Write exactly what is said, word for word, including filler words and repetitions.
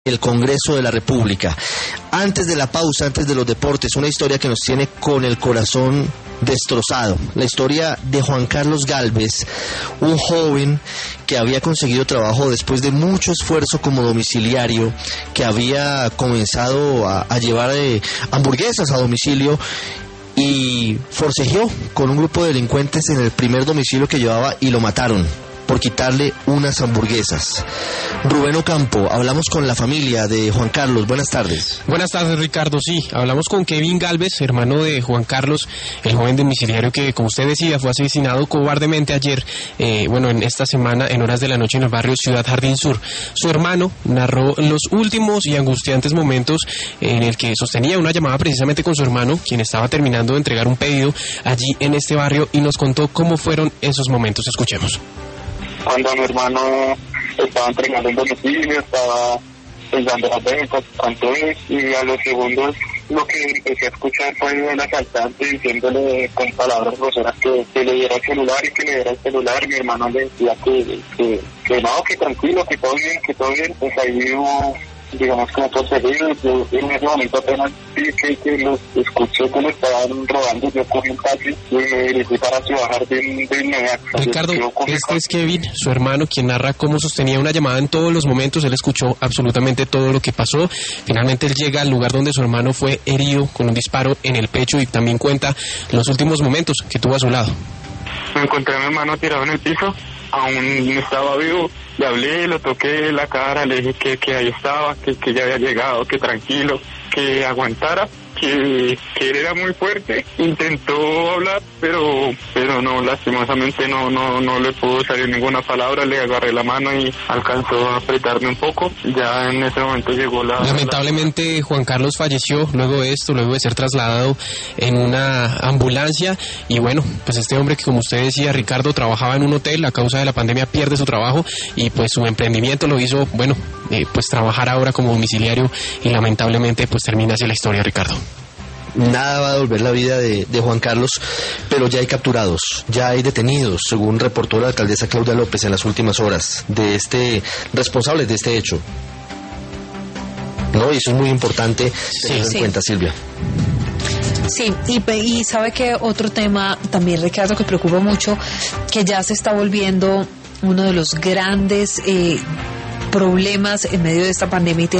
el Congreso de la República. Antes de la pausa, antes de los deportes, una historia que nos tiene con el corazón destrozado. La historia de Juan Carlos Gálvez, un joven que había conseguido trabajo después de mucho esfuerzo como domiciliario, que había comenzado a, a llevar eh, hamburguesas a domicilio y forcejeó con un grupo de delincuentes en el primer domicilio que llevaba y lo mataron por quitarle unas hamburguesas. Rubén Ocampo, hablamos con la familia de Juan Carlos. Buenas tardes. Buenas tardes, Ricardo. Sí, hablamos con Kevin Gálvez, hermano de Juan Carlos, el joven domiciliario que, como usted decía, fue asesinado cobardemente ayer, eh, bueno, en esta semana, en horas de la noche en el barrio Ciudad Jardín Sur. Su hermano narró los últimos y angustiantes momentos en el que sostenía una llamada precisamente con su hermano, quien estaba terminando de entregar un pedido allí en este barrio, y nos contó cómo fueron esos momentos. Escuchemos. Cuando mi hermano estaba entregando el domicilio, estaba pensando las ventas, cuánto es, y a los segundos lo que empecé a escuchar fue el asaltante diciéndole con palabras groseras que, que le diera el celular y que le diera el celular. Mi hermano le decía que, que, que no, que tranquilo, que todo bien, que todo bien. Pues ahí hubo, digamos, como perseguidos. Yo en ese momento apenas vi que, que los escuché que lo estaban robando. Yo cogí un taxi y me dirigí para Ciudad Jardín de inmediato. Ricardo, este es Kevin, su hermano, quien narra cómo sostenía una llamada en todos los momentos. Él escuchó absolutamente todo lo que pasó. Finalmente él llega al lugar donde su hermano fue herido con un disparo en el pecho, y también cuenta los últimos momentos que tuvo a su lado. Me encontré a mi hermano tirado en el piso, aún estaba vivo. Le hablé, lo toqué la cara, le dije que, que ahí estaba, que, que ya había llegado, que tranquilo, que aguantara, que, que él era muy fuerte. Intentó hablar, pero pero no, lastimosamente no no no le pudo salir ninguna palabra. Le agarré la mano y alcanzó a apretarme un poco. Ya en ese momento llegó la... Lamentablemente la... Juan Carlos falleció luego de esto, luego de ser trasladado en una ambulancia. Y bueno, pues este hombre que, como usted decía, Ricardo, trabajaba en un hotel, a causa de la pandemia pierde su trabajo, y pues su emprendimiento lo hizo, bueno, eh, pues trabajar ahora como domiciliario, y lamentablemente pues termina así la historia, Ricardo. Nada va a devolver la vida de, de Juan Carlos, pero ya hay capturados, ya hay detenidos, según reportó la alcaldesa Claudia López en las últimas horas, de este responsable de este hecho. ¿No? Y eso es muy importante tenerlo sí, en sí. cuenta, Silvia. Sí, y, y sabe que otro tema también, Ricardo, que preocupa mucho, que ya se está volviendo uno de los grandes eh, problemas en medio de esta pandemia, y tiene